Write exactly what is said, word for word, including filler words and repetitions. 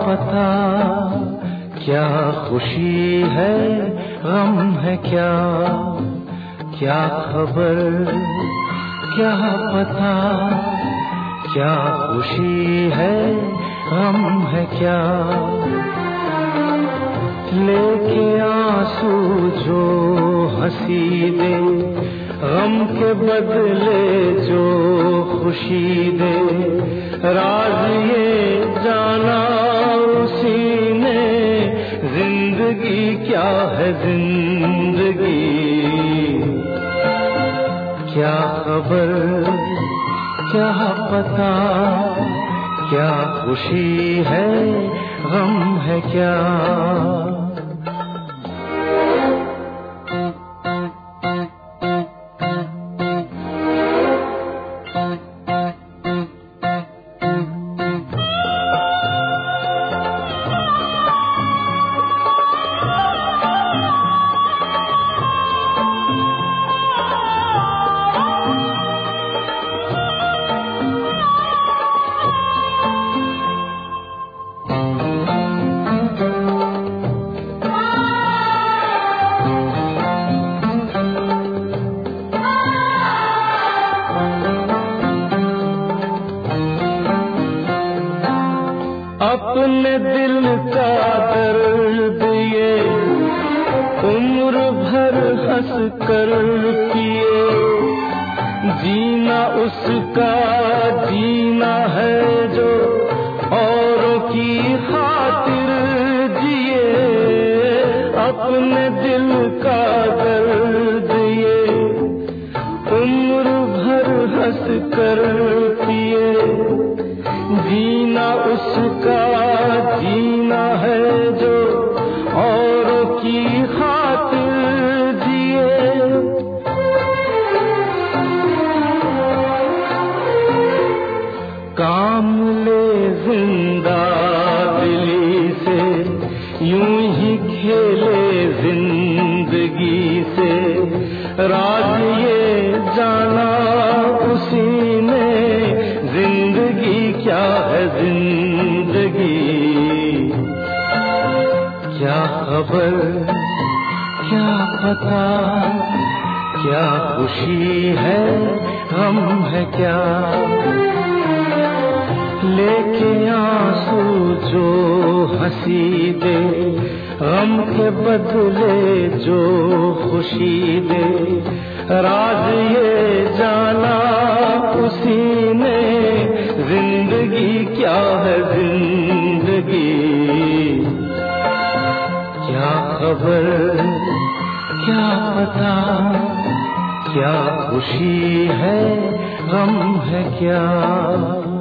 पता क्या खुशी है गम है क्या, क्या खबर क्या पता क्या खुशी है गम है क्या। लेके आंसू जो हंसी दे, गम के बदले जो खुशी दे, राज ये जाना उसी ने जिंदगी क्या है जिंदगी। क्या खबर क्या पता क्या खुशी है गम है क्या। अपने दिल का दर्द ये उम्र भर हंस कर पिए, जीना उसका जीना है जो औरों की खातिर जिए। अपने दिल का दर्द ये उम्र भर हंस कर पिए, जीना उसका जीना है जो औरों की खातिर जिए। काम ले जिंदा दिली से, यूं ही खेले जिंदगी से, राज ये जाना उसी ने जिंदगी क्या है जिंदगी। क्या खबर क्या पता क्या खुशी है गम है क्या। लेके आंसू जो हंसी दे, गम के बदले जो खुशी दे, राज ये जाना उसी ने जिंदगी क्या है जिंदगी। क्या खबर क्या पता क्या खुशी है गम है क्या।